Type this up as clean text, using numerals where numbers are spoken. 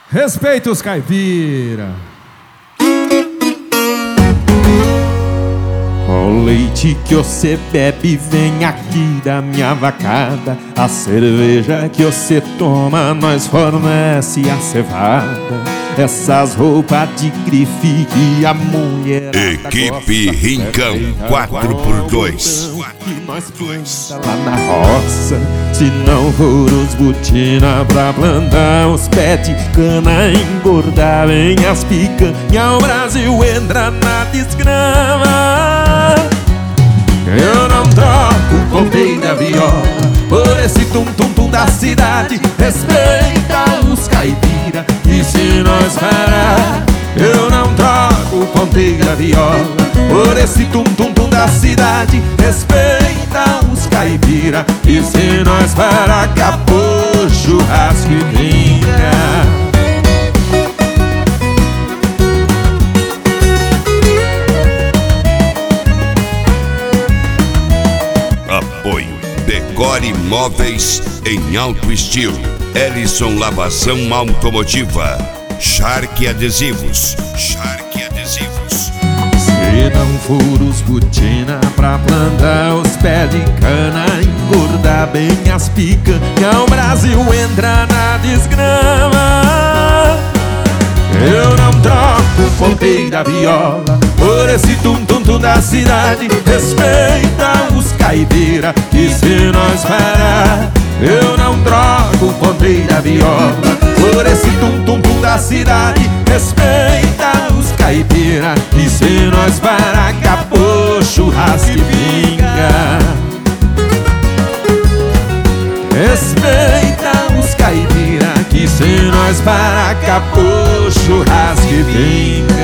Respeita os caipira. O leite que você bebe vem aqui da minha vacada. A cerveja que você toma nós fornece a cevada. Essas roupas de grife que a mulher Equipe Rincão 4x2 que nós planta lá na roça. Se não for os botina pra plantar os pés de cana, engordar vem as picanha, o Brasil entra na desgrama. Eu não troco o ponteiro da viola por esse tum-tum-tum da cidade. Respeita os caipira, e se nós parar, eu não troco o ponteiro da viola por esse tum-tum-tum da cidade. Respeita os caipira, e se nós parar, acabou churrasco e brinca. Apoio Decore Móveis em alto estilo, Ellison Lavação Automotiva, Shark Adesivos, Shark Adesivos. Se não for os botina pra plantar os pés de cana, engordar bem as picanha, o Brasil entra na desgrama. Eu não troco o ponteiro da viola por esse tum-tum-tum da cidade. Respeita os caipira, e se nós parar, eu não troco o ponteiro da viola por esse tum-tum-tum da cidade. Respeita os caipira, e se nós parar, acabou churrasco e pinga. Respeita os caipira, que se nós parar, acabou churrasco e pinga.